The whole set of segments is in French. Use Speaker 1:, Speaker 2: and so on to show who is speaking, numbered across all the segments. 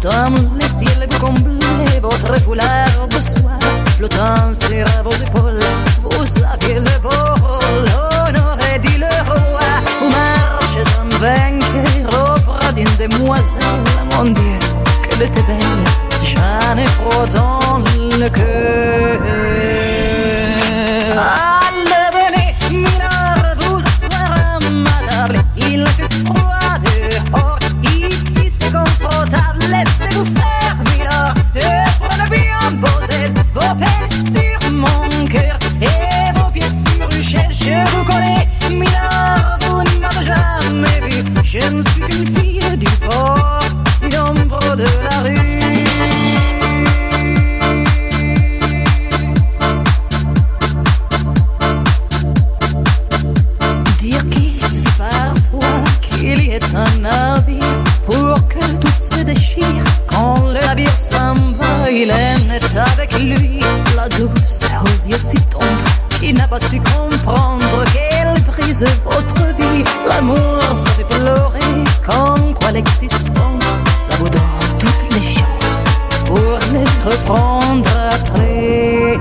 Speaker 1: Comme les ciels vous comblez, votre foulard de soie flottant sur vos épaules, vous aviez le beau rôle, honoré dit le roi. Vous marchez en vainqueur auprès d'une demoiselle, mon Dieu, qu'elle était belle, j'en ai froid dans le cœur. Allez, venez, Milord, vous asseoir à ma table, il fait froid dehors, ici c'est confortable, laissez-vous faire, Milord, et prenez bien vos peines sur mon cœur et vos pieds sur une chaise, je vous connais, Milord, vous ne m'avez jamais vu, je ne suis qu'une fille du port, une ombre de la rue. Il y est un navire pour que tout se déchire. Quand le navire s'en va, Hélène est avec lui. La douce aux yeux si tendres qui n'a pas su comprendre qu'elle brise votre vie. L'amour ça fait pleurer, comme quoi l'existence ça vous donne toutes les chances pour les reprendre après.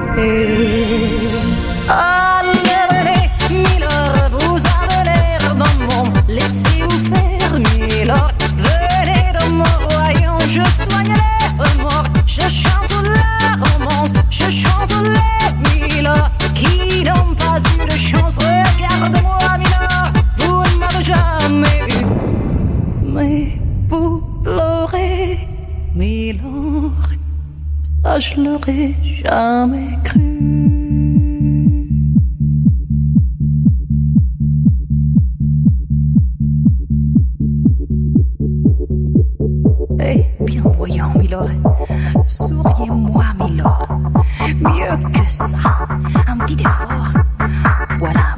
Speaker 1: Allez, venez, Milord, vous avez l'air dans mon laissez-vous faire, Milord. Venez dans mon royaume, je soigne les remords, je chante la romance, je chante les Milord qui n'ont pas eu de chance. Regardez-moi, Milord, vous ne m'avez jamais vu, mais vous pleurez, Milord, ça je l'aurais jamais cru. Bien voyant, Milord, souriez-moi, Milord. Mieux que ça, un petit effort. Voilà.